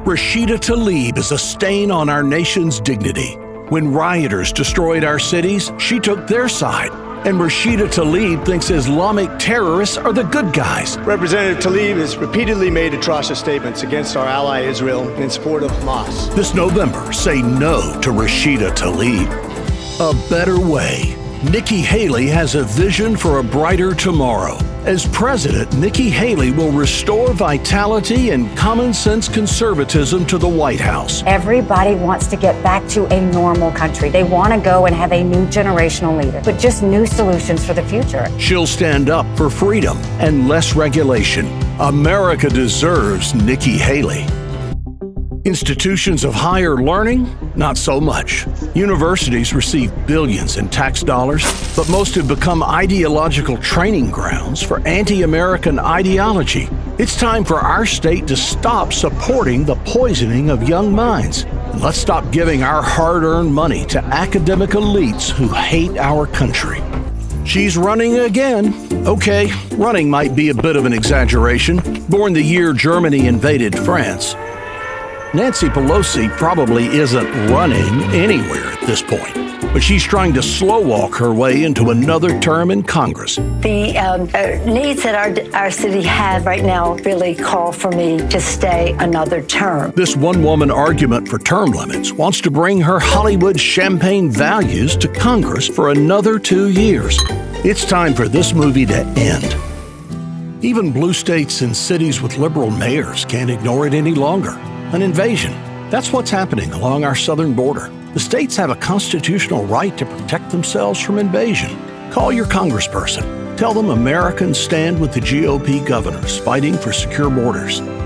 Rashida Tlaib is a stain on our nation's dignity. When rioters destroyed our cities, she took their side. And Rashida Tlaib thinks Islamic terrorists are the good guys. Representative Tlaib has repeatedly made atrocious statements against our ally Israel in support of Hamas. This November, say no to Rashida Tlaib. A better way. Nikki Haley has a vision for a brighter tomorrow. As president, Nikki Haley will restore vitality and common sense conservatism to the White House. Everybody wants to get back to a normal country. They want to go and have a new generational leader, but just new solutions for the future. She'll stand up for freedom and less regulation. America deserves Nikki Haley. Institutions of higher learning? Not so much. Universities receive billions in tax dollars, but most have become ideological training grounds for anti-American ideology. It's time for our state to stop supporting the poisoning of young minds. And let's stop giving our hard-earned money to academic elites who hate our country. She's running again. Okay, running might be a bit of an exaggeration. Born the year Germany invaded France. Nancy Pelosi probably isn't running anywhere at this point, but she's trying to slow walk her way into another term in Congress. The needs that our city has right now really call for me to stay another term. This one-woman argument for term limits wants to bring her Hollywood champagne values to Congress for another 2 years. It's time for this movie to end. Even blue states and cities with liberal mayors can't ignore it any longer. An invasion. That's what's happening along our southern border. The states have a constitutional right to protect themselves from invasion. Call your congressperson. Tell them Americans stand with the GOP governors fighting for secure borders.